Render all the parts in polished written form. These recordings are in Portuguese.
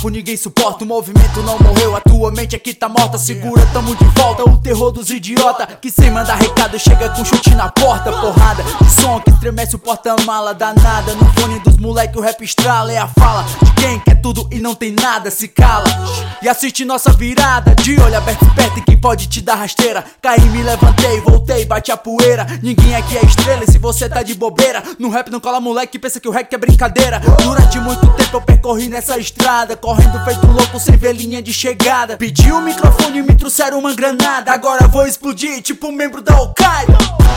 papo ninguém suporta. O movimento não morreu, a tua mente aqui tá morta. Segura, tamo de volta, o terror dos idiota que sem mandar recado chega com chute na porta. Porrada de som que estremece o porta-mala danada. No fone dos moleque o rap estrala. É a fala de quem quer tudo e não tem nada. Se cala e assiste nossa virada. De olho aberto esperto em quem pode te dar rasteira. Caí, me levantei, voltei, bate a poeira. Ninguém aqui é estrela e se você tá de bobeira no rap não cola moleque, pensa que o rap é brincadeira. Durante muito tempo eu percorri nessa estrada, correndo feito louco sem ver linha de chegada. Pedi o microfone e me trouxeram uma granada. Agora vou explodir tipo um membro da Al-Qaeda.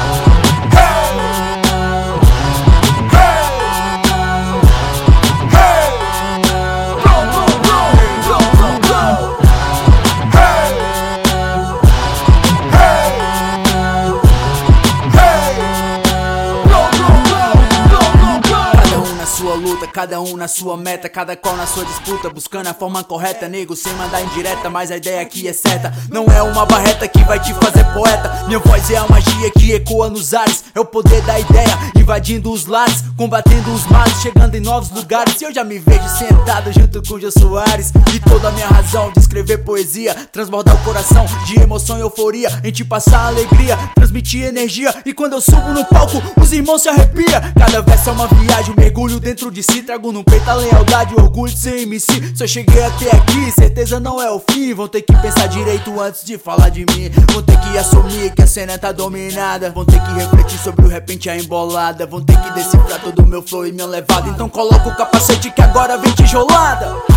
Luta, cada um na sua meta, cada qual na sua disputa, buscando a forma correta, nego, sem mandar indireta, mas a ideia aqui é certa. Não é uma barreta que vai te fazer poeta. Minha voz é a magia que ecoa nos ares, é o poder da ideia, invadindo os lares, combatendo os males, chegando em novos lugares. E eu já me vejo sentado junto com o Jô Soares, e toda a minha razão de escrever poesia, transbordar o coração de emoção e euforia, em te passar alegria, transmitir energia. E quando eu subo no palco, os irmãos se arrepiam. Cada verso é uma viagem, um mergulho dentro de si. Trago no peito a lealdade, o orgulho de ser MC. Se eu cheguei até aqui, certeza não é o fim. Vão ter que pensar direito antes de falar de mim. Vão ter que assumir que a cena tá dominada. Vão ter que refletir sobre o repente a embolada. Vão ter que decifrar todo o meu flow e minha levada. Então coloca o capacete que agora vem tijolada.